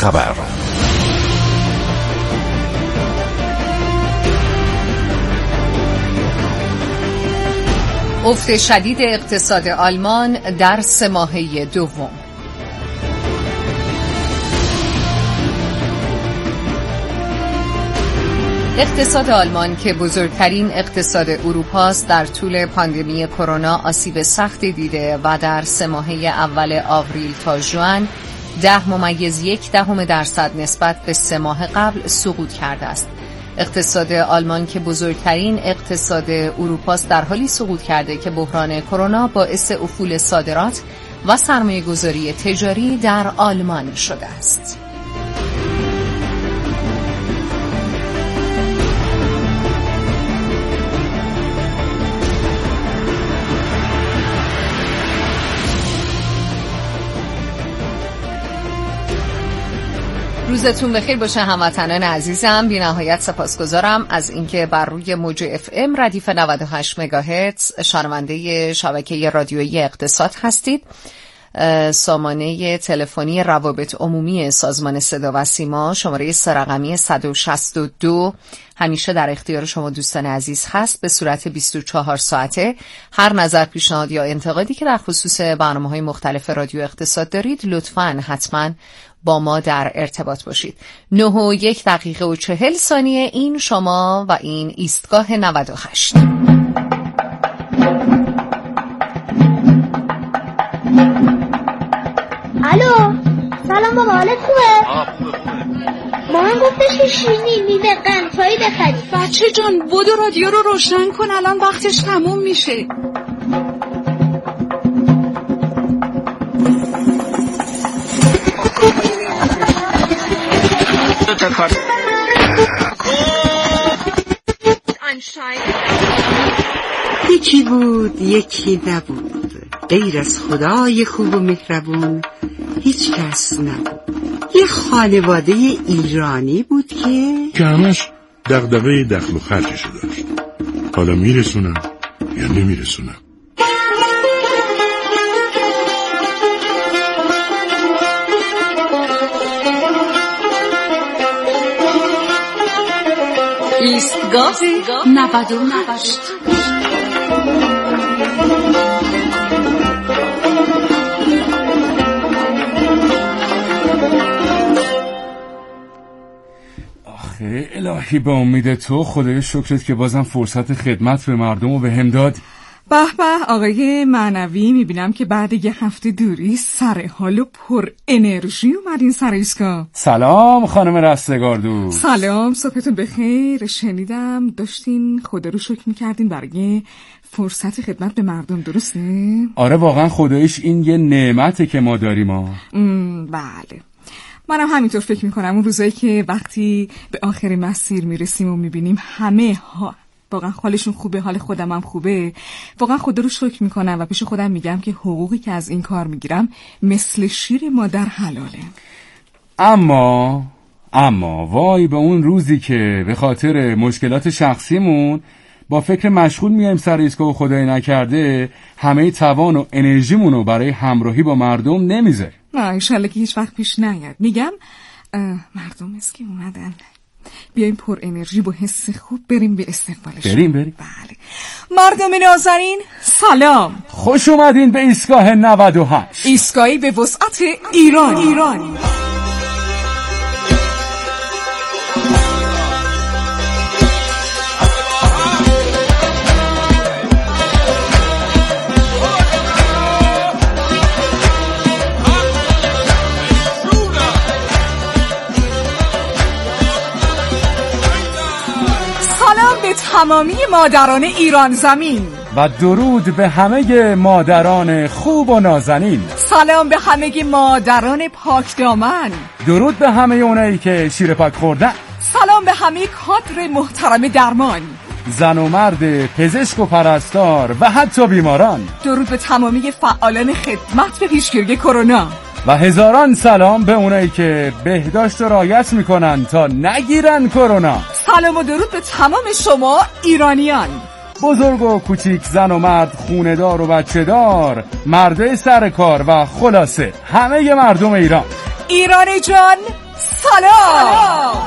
خبر. افت شدید اقتصاد آلمان در 3 ماهه دوم. اقتصاد آلمان که بزرگترین اقتصاد اروپا است در طول پاندمی کرونا آسیب سختی دیده و در 3 ماهه اول آوریل تا ژوئن 10.1% نسبت به 3 ماه قبل سقوط کرده است. اقتصاد آلمان که بزرگترین اقتصاد اروپا است در حالی سقوط کرده که بحران کرونا باعث افول صادرات و سرمایه‌گذاری تجاری در آلمان شده است. روزتون بخیر باشه هموطنان عزیزم. بی نهایت سپاسگزارم از اینکه بر روی موج FM ردیف 98 مگاهرتز شنونده شبکه رادیویی اقتصاد هستید. سامانه تلفنی روابط عمومی سازمان صدا و سیما شماره 3 رقمی 162 همیشه در اختیار شما دوستان عزیز هست. به صورت 24 ساعته هر نظر، پیشنهاد یا انتقادی که در خصوص برنامه‌های مختلف رادیو اقتصاد دارید لطفاً حتماً با ما در ارتباط باشید. 9:01:40 این شما و این ایستگاه 98. الو، سلام بابا، حالت خوبه؟ مامان گفتش که شیرینی میوه قند چایی بخری. بچه جان بودو رادیو رو روشن کن، الان وقتش تموم میشه. یکی بود یکی نبود، غیر از خدای خوب و مهربون هیچ کس نبود. یه خانواده ایرانی بود که همش دغدغه دخل و خرجشو داشت. حالا میرسونم یا نمیرسونم. ایستگاه 98. آخه الهی به امید تو خدای شکرت که بازم فرصت خدمت به مردم رو بهم داد. به به آقای معنوی، میبینم که بعد یه هفته دوری سر حال و پر انرژی اومدین سر ایستگاه. سلام خانم رستگاردو. سلام، صبحتون بخیر. شنیدم داشتین خدا رو شکر میکردین برای فرصت خدمت به مردم، درسته؟ آره واقعا خدایش این یه نعمته که ما داریم. بله، منم همینطور فکر میکنم. اون روزایی که وقتی به آخر مسیر میرسیم و میبینیم همه واقعا حالشون خوبه، حال خودم هم خوبه، واقعا خدا رو شکر میکنم و پیش خودم میگم که حقوقی که از این کار میگیرم مثل شیر مادر حلاله. اما وای به اون روزی که به خاطر مشکلات شخصیمون با فکر مشغول میایم سر ایستگاه و خدای نکرده همه توان و انرژیمونو برای همراهی با مردم نمیذاریم. نه انشالله که هیچ وقت پیش نیاد. میگم مردم اسکی اومدن، بیایم پر انرژی با حس خوب بریم به استقبالشون. بریم. بله مردم نازنین سلام، خوش اومدین به ایستگاه 98، ایستگاهی به وسعت ایران. تمامی مادران ایران زمین و درود به همه مادران خوب و نازنین. سلام به همه مادران پاک دامن، درود به همه اونایی که شیر پاک خوردن. سلام به همه کادر محترم درمان، زن و مرد پزشک و پرستار و حتی بیماران. درود به تمامی فعالان خدمت به پیشگیری کرونا و هزاران سلام به اونایی که بهداشت و رعایت میکنن تا نگیرن کرونا. سلام و درود به تمام شما ایرانیان، بزرگ و کوچیک، زن و مرد، خونه‌دار و بچه‌دار، مردای سر کار و خلاصه همه مردم ایران. ایران جان سلام.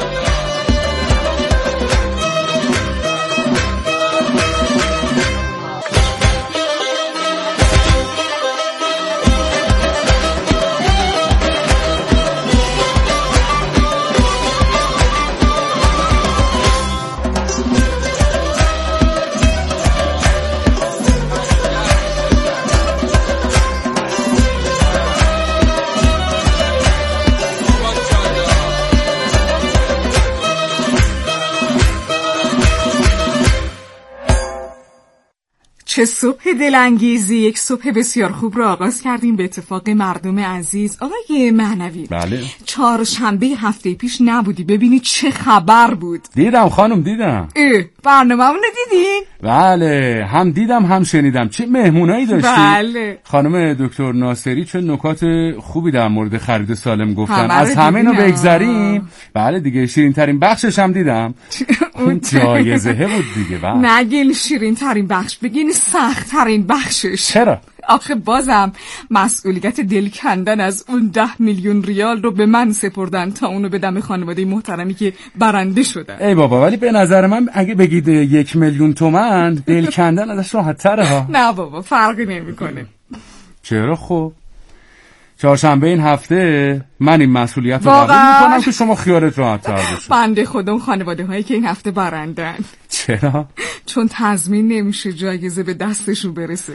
چه صبح دلانگیزی، یک صبح بسیار خوب رو آغاز کردیم به اتفاق مردم عزیز. آقای مهنوی، بله. چهارشنبه هفته پیش نبودی ببینی چه خبر بود؟ دیدم خانم، دیدم. برنامه‌مون رو دیدین؟ بله، هم دیدم هم شنیدم. چه مهمونایی داشتی؟ بله. خانم دکتر ناصری چه نکات خوبی در مورد خرید سالم گفتن. از همه اینو بگذریم. بله دیگه، شیرین ترین بخشش هم دیدم. اون جایزه بود دیگه. بله. نگین شیرین ترین بخش، بگین سخت ترین بخشش. چرا؟ آخه بازم مسئولیت دل کندن از اون 10 میلیون ریال رو به من سپردن تا اونو بدم خانواده محترمی که برنده شدن. ای بابا، ولی به نظر من اگه بگید 1 میلیون تومان دل کندن ازش راحت تره ها. نه بابا، فرقی نمیکنه. چرا؟ خب چهارشنبه این هفته من این مسئولیت رو قبول میکنم که شما خیالت راحت تر بشه. بنده خدا اون خانواده هایی که این هفته برندن. چرا؟ چون تضمین نمیشه جایزه به دستشون برسه.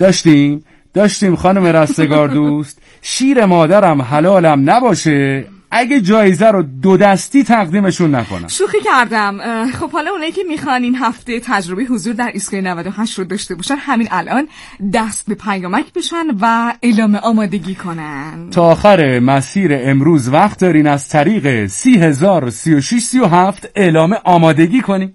داشتیم خانم رستگار دوست. شیر مادرم حلالم نباشه اگه جایزه رو 2 دستی تقدیمشون نکنم. شوخی کردم. خب حالا اونایی که میخوان این هفته تجربه حضور در ایستگاه 98 رو داشته باشن، همین الان دست به پیامک بشن و اعلام آمادگی کنن. تا آخر مسیر امروز وقت دارین از طریق 30,036,37 اعلام آمادگی کنین.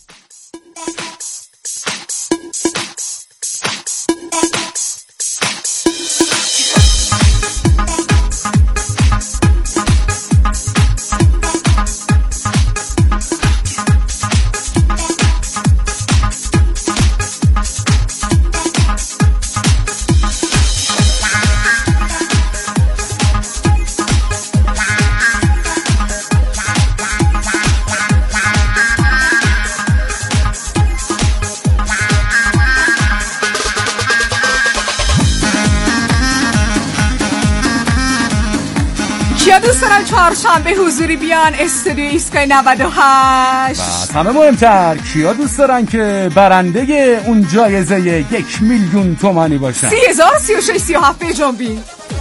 دوست دارم چهارشنبه حضوری بیان استودیو ایستگاه 98. و همه مهمتر، کیا دوست دارن که برنده اون جایزه 1 میلیون تومانی باشن؟ 30,036,37 بجنبین.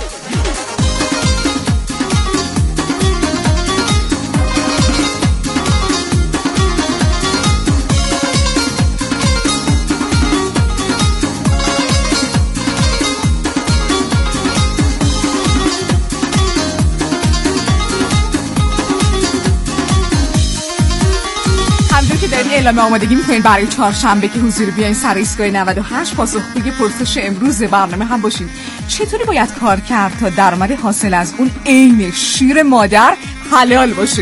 اعلام آمادگی میکنین برای چهارشنبه که حضور بیاین سر ایستگاه 98. پاسخگوی پرسش امروز برنامه هم باشین. چطوری باید کار کرد تا درآمد حاصل از اون عین شیر مادر حلال باشه؟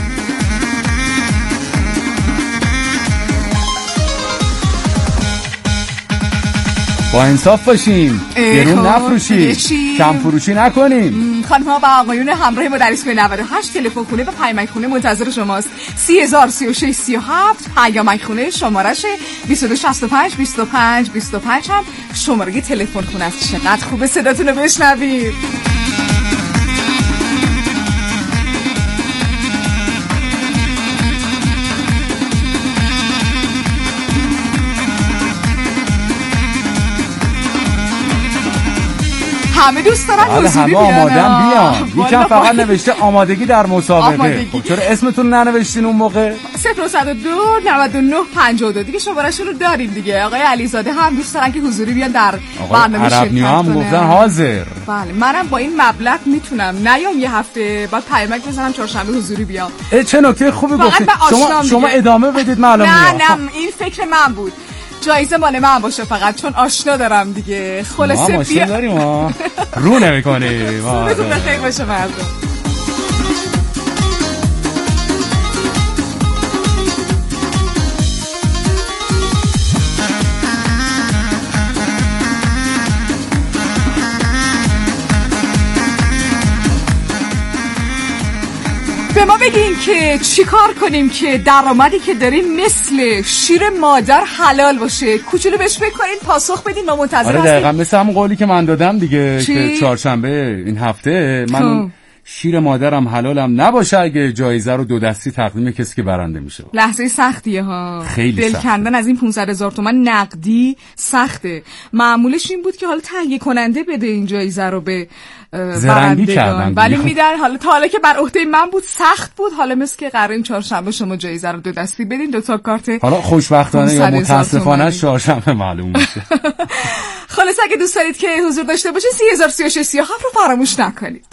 با انصاف باشین، گرون نفروشین، کم فروشی نکنین. خانم ها و آقایون همراه ما در ایستگاه 98 تلفن خونه و پیامک خونه منتظر شماست. 30,036,37 پیامک خونه شمارش 2265 25 25 هم شماره تلفن خونه است. چقدر خوبه صداتون رو بشنوید. همه دوست دارن حضوری بیان. همه آمادن بیان. یکم فقط نوشته آمادگی در مسابقه. خب چرا اسمتون ننوشتین اون موقع؟ 092 99 52 دیگه شماره‌شون رو داریم دیگه. آقای علیزاده هم دوست دارن که حضوری بیان در برنامه شرکت کنن. هم گفتن حاضر. بله، منم با این مبلغ میتونم نیام یه هفته بعد پیامک بزنم چهارشنبه حضوری بیام. چه نکته خوبی گفتید. شما ادامه بدید معلومه. نه این فکر من بود. جایزه مال من باشه فقط، چون آشنا دارم دیگه. خلاصه ما ماشین داریم ها. رو نمی‌کنی. روزتون بخیر باشه مردم. به ما بگین که چی کار کنیم که درآمدی که داریم مثل شیر مادر حلال باشه. کوچولو بهش فکر کنین، پاسخ بدین، ما منتظر هستیم. آره دقیقاً مثل همون قولی که من دادم دیگه که چهارشنبه این هفته من شیر مادرم حلالم نباشه اگه جایزه رو 2 دستی تقدیم کسی که برنده میشه. لحظه سختیه ها، خیلی دل کندن از این 500,000 تومان نقدی سخته. معمولش این بود که حالا تهیه کننده بده این جایزه رو به برندگان، ولی میدن حالا که بر عهده من بود سخت بود. حالا مثل که قراره این چهارشنبه شما جایزه رو 2 دستی بدین، 2 تا کارت. حالا خوشبختانه یا متاسفانه چهارشنبه معلوم میشه. خلاص اگه دوست دارید که حضور داشته باشین 30,036 رو فراموش نکنید.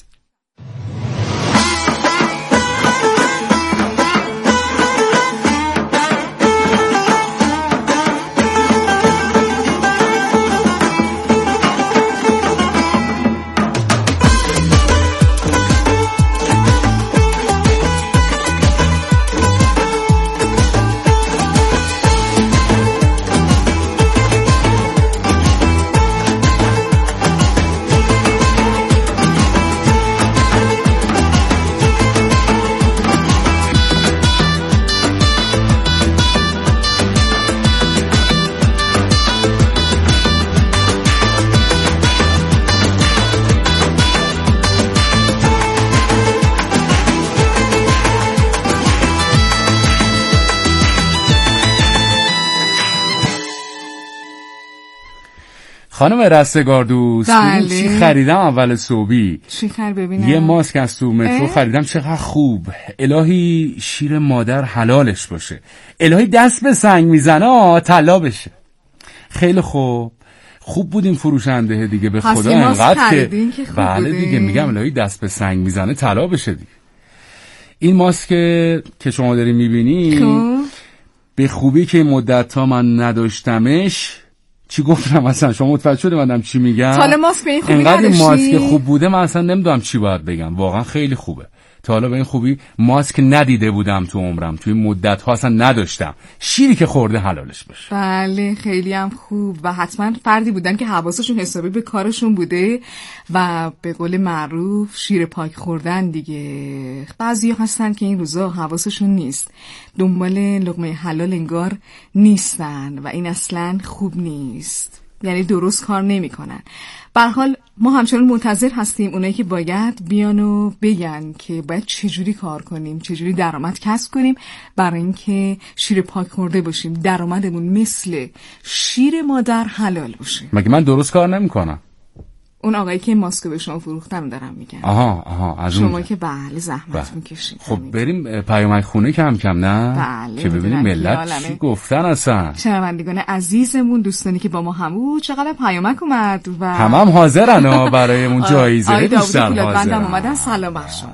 خانم رستگار دوست، چی خریدم اول صبحی؟ چی خرید ببینم؟ یه ماسک از تو مترو خریدم، چقدر خوب. الهی شیر مادر حلالش باشه، الهی دست به سنگ میزنه طلا بشه. خیلی خوب بود این فروشنده دیگه، به خدا انقدر که بله دیگه میگم الهی دست به سنگ میزنه طلا بشه دیگه. این ماسک که شما داری میبینی به خوبی که مدت ها من نداشتمش. چی گفتم اصلا؟ شما متوجه شده من چی میگم؟ حالا ماسک به این خوبی انقدر این ماسک خوب بوده من اصلا نمیدونم چی باید بگم. واقعا خیلی خوبه. تا حالا به این خوبی ماسک ندیده بودم تو عمرم، توی مدت ها اصلا نداشتم. شیری که خورده حلالش باشه. بله خیلی هم خوب و حتما فردی بودن که حواسشون حسابی به کارشون بوده و به قول معروف شیر پاک خوردن دیگه. بعضی هستن که این روزا حواسشون نیست، دنبال لقمه حلال انگار نیستن و این اصلا خوب نیست، یعنی درست کار نمی کنن. به هر حال ما همچنان منتظر هستیم اونایی که باید بیان و بگن که باید چجوری کار کنیم، چجوری درآمد کسب کنیم برای اینکه شیر پاک خورده باشیم، درآمدمون مثل شیر مادر حلال باشه. مگه من درست کار نمی کنم؟ اون آقایی که ماسک به شما فروختن دارم میگن. آها از شما اون که بله زحمت میکشید. خب بریم پیامک خونه کم نه؟ بله. که ببینیم ملت چی گفتن اصلا. شنوندگان عزیزمون، دوستانی که با ما هم بود، چقدر پیامک اومد و هم حاضرن برای اون جایزه بیشتر حاضرن. اومدن. سلام بر شما.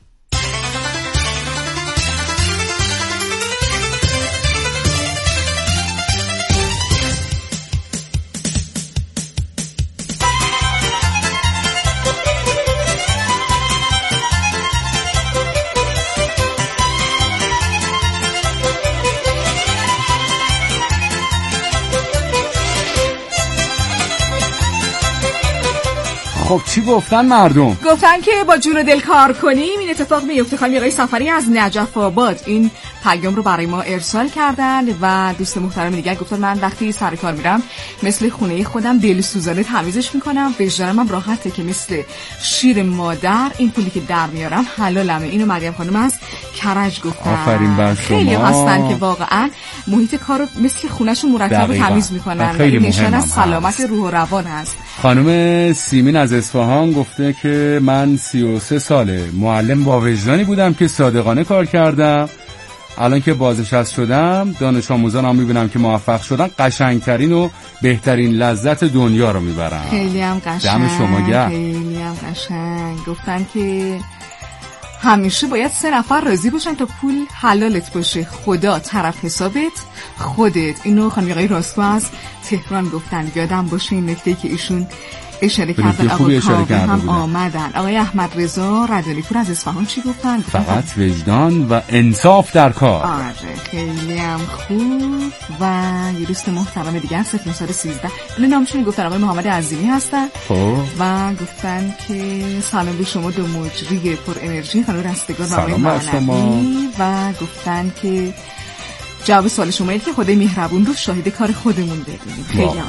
خب چی گفتن مردم؟ گفتن که با جون و دل کار کنیم این اتفاق میفته. خانم آقای سفری از نجف آباد این پیام رو برای ما ارسال کردن و دوست محترم دیگه گفتن من وقتی سر کار میرم مثل خونه خودم دلسوزانه تمیزش میکنم، وجدانم راحته که مثل شیر مادر این پولی که در میارم حلالمه. اینو مریم خانم از کرج گفتن. آفرین بر شما. خیلی هستن که واقعا محیط کارو مثل خونه‌شون مرتب و تمیز میکنن. خیلی نشان از سلامت روح و روان هست. خانم سیمین از اصفهان گفته که من 33 ساله معلم با وجدانی بودم که صادقانه کار کردم. الان که بازنشسته شدم دانش آموزانم میبینم که موفق شدن، قشنگترین و بهترین لذت دنیا رو میبرن. خیلی هم قشنگ. دم شما گرم. خیلی هم قشنگ. گفتن که همیشه باید 3 نفر راضی باشن تا پول حلالت باشه، خدا، طرف حسابت، خودت. اینو خانم آقای راستو از تهران گفتن. یادم باشه این نکته که ایشون اشاره کردن. آقای کاوه هم آمدن. آقای احمد رضا ردانی‌پور از اصفهان چی گفتن؟ فقط وجدان و انصاف در کار. آره خیلی هم خوب. و یه دوست محترم دیگه 0913 اینو نامشون گفتن، آقای محمد عظیمی هستن و گفتن که سلام به شما دو مجری پر انرژی خانم رستگار و آقای معنوی و گفتن که جواب سوال شما اینه که خدای مهربون رو شاهد کار خودمون بدونیم. خیلی عالی.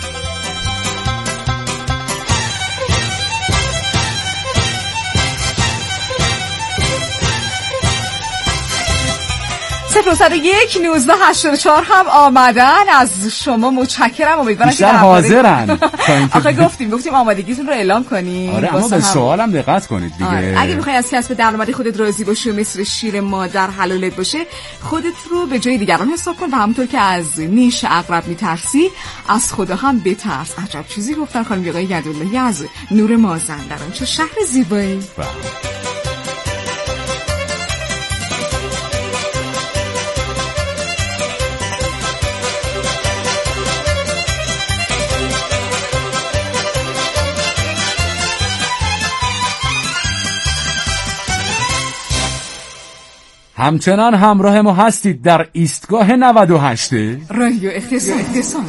0901 1984 هم آمدن. از شما متشکرم. امیدوارم که حاضرن. آخه گفتیم آمادگیتون رو اعلام کنید. آره اما به سوالم دقت کنید دیگه. اگه میخوای از کسب درآمد خودت راضی باشی و مثل شیر مادر حلالت باشه، خودت رو به جای دیگران حساب کن و همونطور که از نیش عقرب میترسی از خدا هم بترس. عجب چیزی گفتن خانم آقای یداللهی از نور مازندران. چه شهر زیبایی. همچنان همراه ما هستید در ایستگاه 98 رادیو اقتصاد.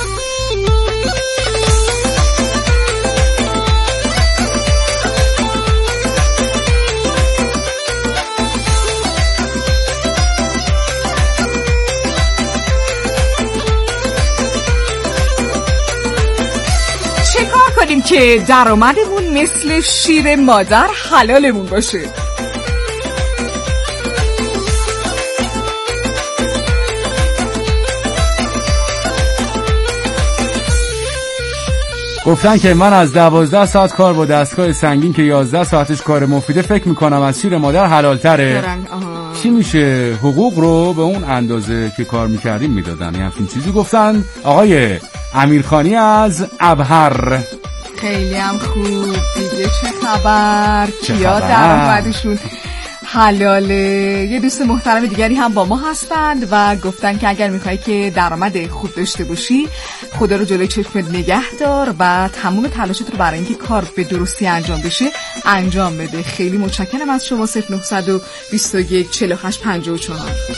چه کار کنیم که درآمدمون مثل شیر مادر حلالمون باشه؟ گفتن که من از 12 ساعت کار با دستگاه سنگین که 11 ساعتش کار مفیده فکر میکنم از شیر مادر حلالتره. چی میشه؟ حقوق رو به اون اندازه که کار میکردیم میدادن. یه همچین چیزی گفتن آقای امیرخانی از ابهر. خیلی هم خوب. دیگه چه خبر؟ کیا درآمدشون حلاله؟ یه دوست محترم دیگری هم با ما هستند و گفتن که اگر میخوایی که درآمد خوب داشته باشی، خدا رو جلوی چشمت نگه دار و تمام تلاشت رو برای اینکه کار به درستی انجام بشه انجام بده. خیلی متشکرم از شما. 0921 48 54.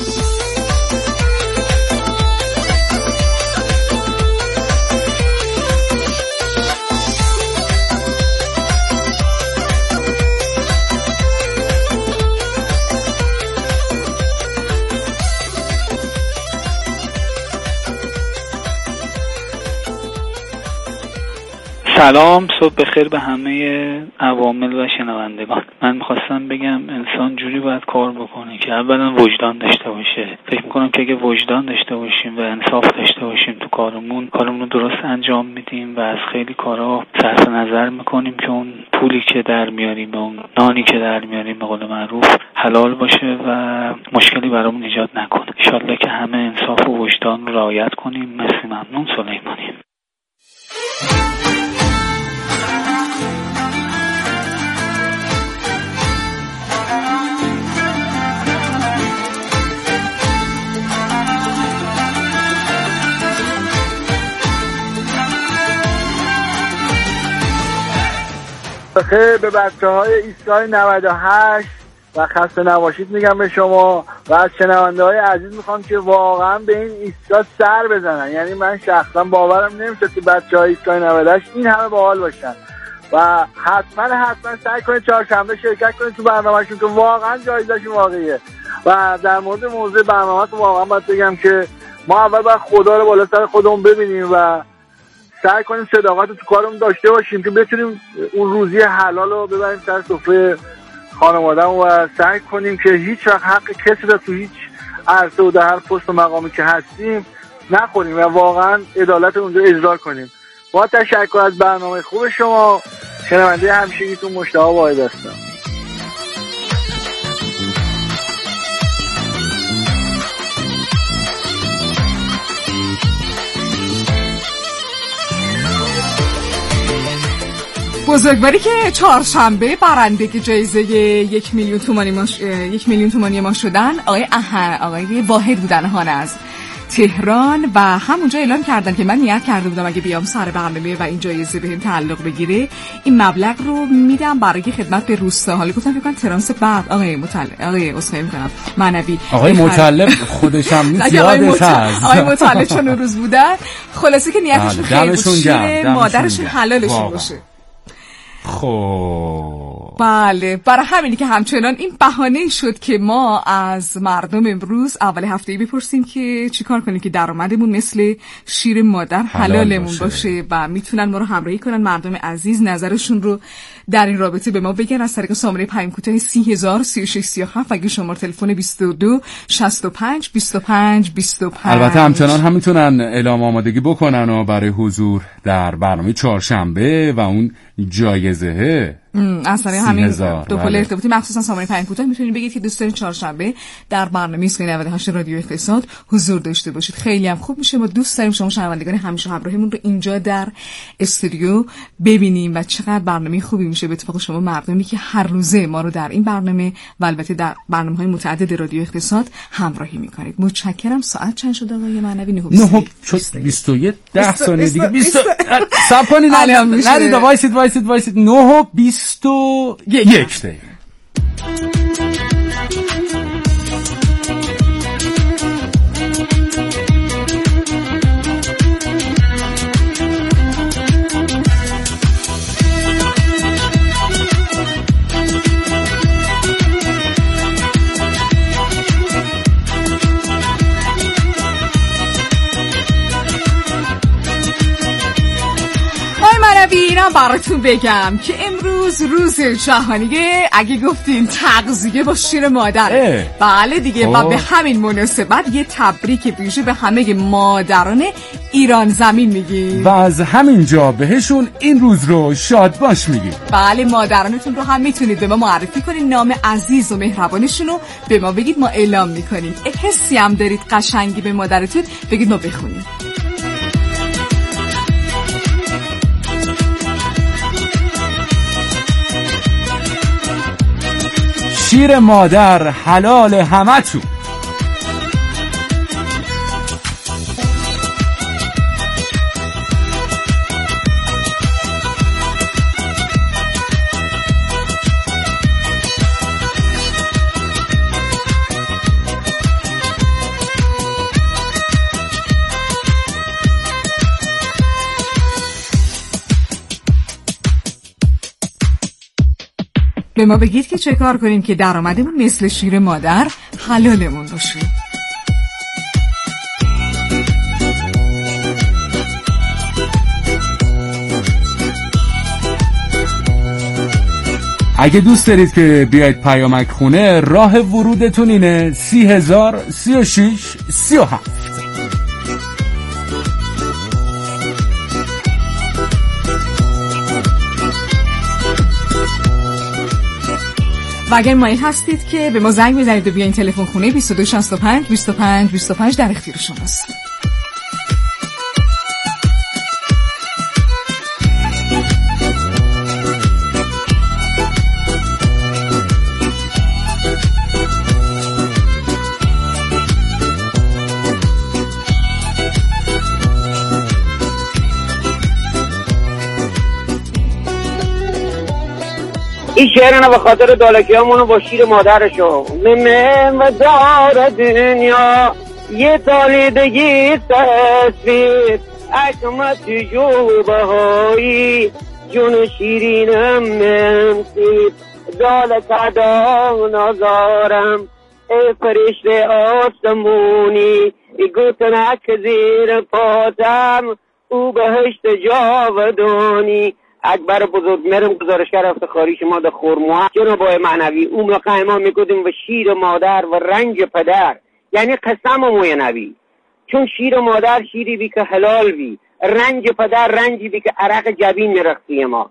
سلام، صبح بخیر به همه عوامل و شنوندگان. من میخواستم بگم انسان جوری باید کار بکنه که اولا وجدان داشته باشه. فکر میکنم که اگه وجدان داشته باشیم و انصاف داشته باشیم تو کارمون رو درست انجام میدیم و از خیلی کارها صرف نظر میکنیم که اون پولی که در میاریم، اون نانی که در میاریم به قول معروف حلال باشه و مشکلی برامون ایجاد نکنه. ان شاءالله که همه انصاف و وجدان رو رعایت کنیم. مرسی، ممنون. سلیمانی. بخیر به بچه‌های ایستگاه 98 و خسته نباشید میگم به شما و از شنونده‌های عزیز میخوام که واقعا به این ایستگاه سر بزنن. یعنی من شخصا باورم نمیشه که بچه‌های ایستگاه 98 این همه باحال باشن و حتما سعی کنید چهارشنبه شرکت کنید تو برنامه‌شون که واقعا جایزه‌شون واقعیه. و در مورد موضوع برنامه‌تون واقعا باید بگم که ما اول باید خدا رو بالا سر خودمون ببینیم و سعی کنیم صداقت تو کارمون داشته باشیم که بتونیم اون روزی حلال رو ببریم سر سفره خانواده‌مون و سعی کنیم که هیچ وقت حق کسی رو تو هیچ عرصه و در هر پست و مقامی که هستیم نخوریم و واقعا عدالت اونجا اجرا کنیم. با تشکر از برنامه خوب شما، شنونده همیشگیتون مشتاق واحد هستم. بزرگواری که چهارشنبه برنده جایزه 1 میلیون تومانی ما شدن آقای واحد بودن از تهران و همونجا اعلام کردن که من نیت کرده بودم اگه بیام سر برنامه و این جایزه بهم تعلق بگیره این مبلغ رو میدم برای خدمت به روستا. حالا گفتم فکر کنم ترانس بعد آقای اسخای میکنم معنوی آقای مطلب خودش هم نیست یادش هست آقای مطلب چون اون روز بودن خلاصه که نیتشون خیلی بود شیر مادرشون حلالشون باشه. خب بله برای همینی که همچنان این بهانه شد که ما از مردم امروز اول هفته‌ای بپرسیم که چیکار کنیم که درآمدمون مثل شیر مادر حلالمون باشه و میتونن ما رو همراهی کنن. مردم عزیز نظرشون رو در این رابطه به ما بگن از طریق شماره پیام کوتاه 30,000 3637 اگه شماره تلفن 22 65 25 25. البته همچنان هم میتونن اعلام آمادگی بکنن و برای حضور در برنامه چهارشنبه و اون جایزه از طریق همین دو پل ارتباطی مخصوصا شماره پیام کوتاه میتونید بگید که دوست دارین چهارشنبه در برنامه ایستگاه 98 رادیو اقتصاد حضور داشته باشید. خیلی هم خوب میشه. ما دوست داریم شما شنوندگان همیشه همراهمون رو اینجا در استودیو ببینیم و چقدر برنامه خوبی میشه به اتفاق شما مردمی که هر روزه ما رو در این برنامه و البته در برنامه‌های متعدد رادیو اقتصاد همراهی میکنید. متشکرم. ساعت چند شد آقای معنوی؟ 9:21 10 ثانیه دیگه 20 صبر کنید. ندید وایسید 9:21 دقیقه. اینم براتون بگم که امروز روز جهانیه اگه گفتین تغذیه با شیر مادر. بله دیگه و به همین مناسبت یه تبریک ویژه به همه مادران ایران زمین میگیم و از همینجا بهشون این روز رو شاد باش میگیم. بله مادرانتون رو هم میتونید به ما معرفی کنید، نام عزیز و مهربانشون رو به ما بگید، ما اعلام میکنیم. حسی هم دارید قشنگی به مادرتون بگید ما بخونیم. شیر مادر حلال همتون. به ما بگید که چه کار کنیم که درآمدمون مثل شیر مادر حلالمون باشه. اگه دوست دارید که بیاید پیامک خونه، راه ورودتون اینه 30,000 36 37. و اگر مایل هستید که به ما زنگ بزنید و بیاین تلفن خونه 22 65 25 25 در اختیار شماست. این شعرانه به خاطر دالکی همونو با شیر مادرشو ممه و دار دنیا یه تالیدگی تصویر اکمت جوبه هایی جون شیرینم منسید دالک عدا نظارم ای فرشت آسمونی ای گوتنک زیر پاتم او بهشت جاودانی. اکبر بزرگمرم گزارشگر افتخاری شما در خرموها جناب آقای معنوی اون موقع ما میگفتیم و شیر مادر و رنج پدر، یعنی قسم موی نبی، چون شیر مادر شیری بی که حلال بی، رنج پدر رنجی بی که عرق جبین میرخصی ما.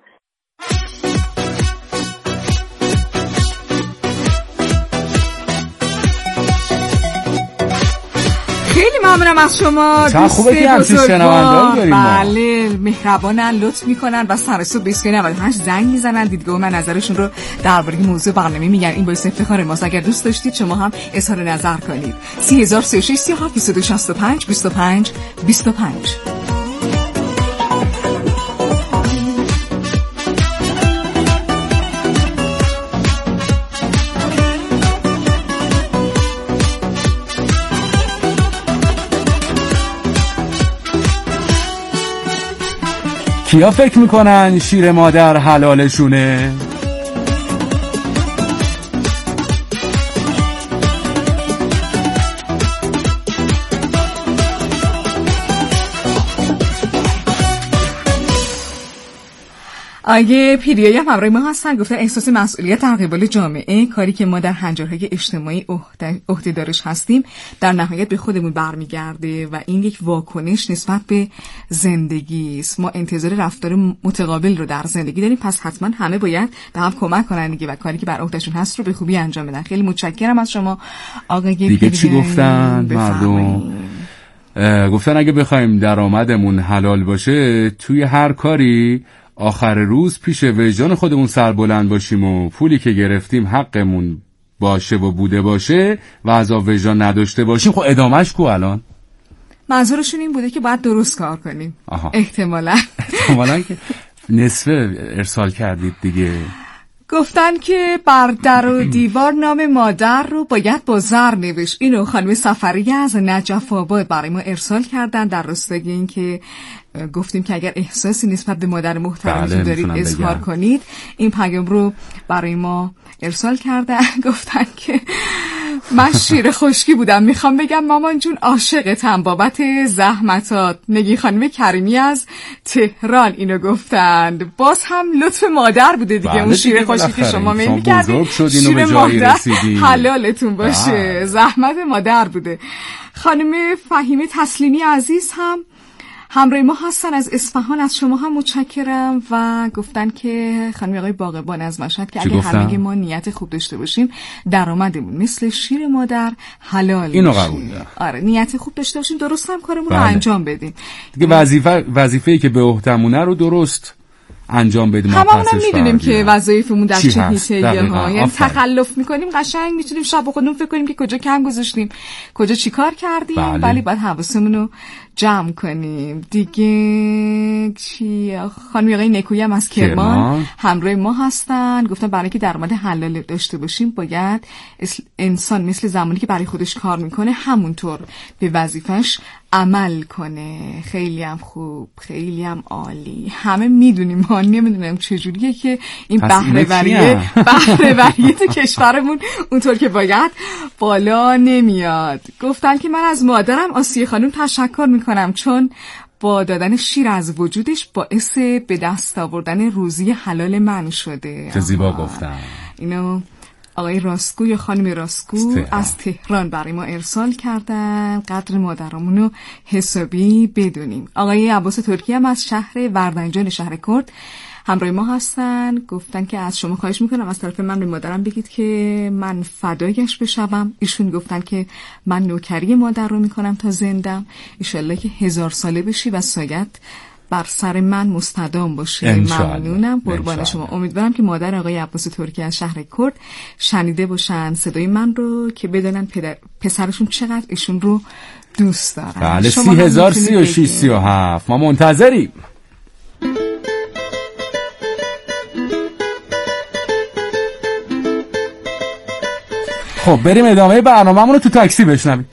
خیلی ممنونم از شما چند خوبه که همچین شنونده‌ای داریم ما. بله مهربانن، لطف میکنن و سر صبح 2298 زنگ میزنن، دیدگاه و نظرشون رو درباره موضوع برنامه میگن. این باعث افتخار ماست. اگر دوست داشتید شما هم اظهار نظر کنید. 3036 37 2265 25 25. کیا فکر میکنن شیر مادر حلالشونه؟ آیه پیریایی هم همراه ما هستن، گفتن احساس مسئولیت در قبال جامعه، کاری که ما در هنجارهای اجتماعی عهده‌دارش هستیم در نهایت به خودمون برمیگرده و این یک واکنش نسبت به زندگی است. ما انتظار رفتار متقابل رو در زندگی داریم، پس حتما همه باید به هم کمک کنن دیگه و کاری که بر عهدهشون هست رو به خوبی انجام بدن. خیلی متشکرم از شما آقای پیریایی. دیگه چی گفتن مردم؟ گفتن اگه بخوایم درآمدمون حلال باشه توی هر کاری آخر روز پیش وجدان خودمون سربلند باشیم و پولی که گرفتیم حقمون باشه و بوده باشه و عذاب وجدان نداشته باشیم. خب ادامهش کو الان؟ منظورشون این بوده که باید درست کار کنیم. احتمالاً که نصف ارسال کردید دیگه. گفتن که بر در و دیوار نام مادر رو باید با زر نوشت. اینو خانم سفری از نجف آباد برای ما ارسال کردن در راستای این که گفتیم که اگر احساسی نسبت به مادر محترمتون دارید اظهار کنید. این پیام رو برای ما ارسال کردن. گفتن که من شیر خشکی بودم، میخوام بگم مامان جون عاشقتم بابت زحمتات. نگین خانم کریمی از تهران اینو گفتند. باز هم لطف مادر بوده دیگه. اون شیر خشکی که شما میگید شیر مادر حلالتون باشه. زحمت مادر بوده. خانم فهیمه تسلیمی عزیز هم همراه ما هستن از اصفهان. از شما هم متشکرم و گفتن که خانم آقای باغبان از مشهد که اگه همه ما نیت خوب داشته باشیم درآمدمون مثل شیر مادر حلال. اینو قبول دارم. آره نیت خوب داشته باشیم، درست هم کارمون رو انجام بدیم دیگه. وظیفه‌ای که به عهدمونه رو درست انجام بدیم. هممون میدونیم که وظایفمون در چه حیطه‌ایه ها. یعنی تخلف میکنیم قشنگ میتونیم شب با خودمون فکر کنیم که کجا کم گذاشتیم، کجا چیکار کردیم. ولی باید حواسمون رو جمع کنیم دیگه. چی خانم آقای نکویی هم از کرمان همراه ما هستن. گفتن برای اینکه درآمد حلال داشته باشیم باید انسان مثل زمانی که برای خودش کار میکنه همونطور به وظیفش عمل کنه. خیلی هم خوب، خیلی هم عالی. همه میدونیم، ما نمیدونم چجوریه که این بهره‌وری تو کشورمون اونطور که باید بالا نمیاد. گفتن که من از مادرم آسیه خانم تشکر میکنم چون با دادن شیر از وجودش باعث به دست آوردن روزی حلال من شده. چه زیبا گفتم. اینو آقای راستگو یا خانم راستگو از تهران برای ما ارسال کردن. قدر مادرامونو حسابی بدونیم. آقای عباس ترکی هم از شهر وردنجان شهر کرد همراه ما هستن. گفتن که از شما خواهش میکنم از طرف من به مادرم بگید که من فدایش بشوم. ایشون گفتن که من نوکری مادر رو میکنم تا زندم. ایشالله که 1000 ساله بشی و سایت بر سر من مستدام باشه. ممنونم، قربان شما. امیدوارم که مادر آقای عباس ترکی از شهر کرد شنیده باشن صدای من رو که بدونن پسرشون چقدر ایشون رو دوست دارن. بله 3036 37 ما منتظریم. خب بریم ادامه برنامه‌مون رو تو تاکسی بشنویم.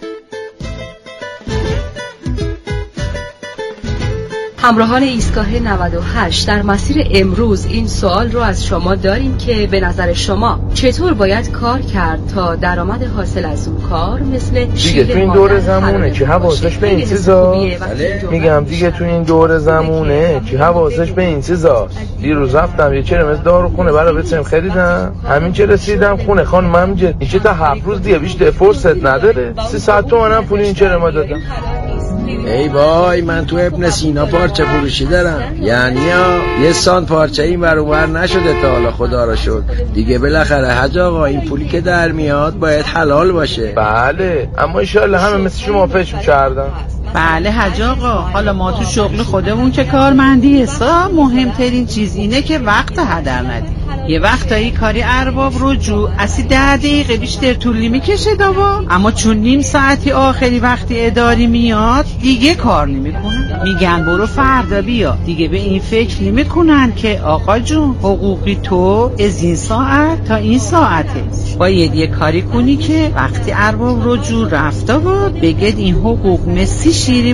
همراهان ایستگاه 98 در مسیر امروز این سوال رو از شما داریم که به نظر شما چطور باید کار کرد تا درآمد حاصل از اون کار مثل دیگه تو این دور زمونه که حواسش به این چیزا میگم دیگه تو این دور زمونه که حواسش به این چیزا. دیروز رفتم یه چرمز داروخونه برای بچم خریدم، همین که رسیدم خونه خانمم این چه تا 7 روز دیگه بیشتر فرصت نداره 300 تومنم پول این چرما دادم. ای وای من تو ابن سینا پارچه فروشی دارم، یعنی یه سان پارچه این ور اون ور نشده تا حالا، خدا را شد دیگه. بالاخره حاج آقا این پولی که در میاد باید حلال باشه. بله اما انشالله همه مثل شما فکر می‌کردن. بله حاج آقا، حالا ما تو شغل خودمون که کارمندی حساب مهمترین چیز اینه که وقت هدر ندیم. یه وقتایی کاری ارباب رجوع اسی 10 دقیقه بیشتر طول میکشه دوا، اما چون نیم ساعتی آخری وقتی اداری میاد دیگه کار نمیکنن، میگن برو فردا بیا. دیگه به این فکر نمیکنن که آقا جون حقوقی تو از این ساعت تا این ساعته، باید یه کاری کنی که وقتی ارباب رجوع رفته بود بگید این حقوق مسی شیرین